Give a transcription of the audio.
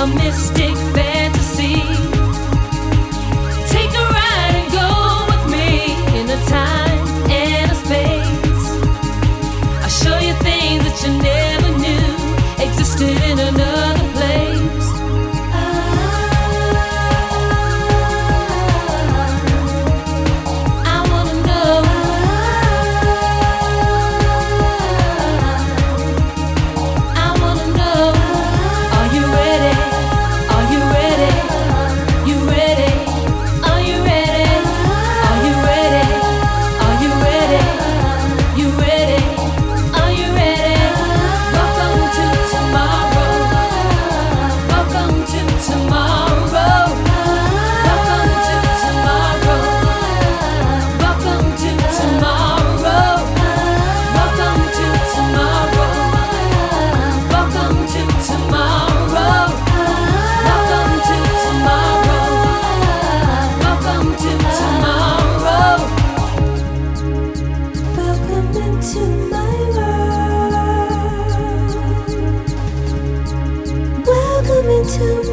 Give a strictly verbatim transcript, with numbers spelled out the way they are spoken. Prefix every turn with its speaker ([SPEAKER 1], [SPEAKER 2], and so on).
[SPEAKER 1] a mystic fantasy. Take a ride and go with me in a time and a space. I'll show you things that you never knew existed in another place. I wanna know. I wanna know. Are you ready? Are you ready? You ready? Are you ready? Are you ready? Are you ready? You ready? Are you ready? Welcome to tomorrow. Welcome to tomorrow. Welcome to tomorrow. Welcome to tomorrow. Welcome to tomorrow. Welcome to tomorrow. Welcome to tomorrow. Welcome to tomorrow. Welcome into my world. Welcome into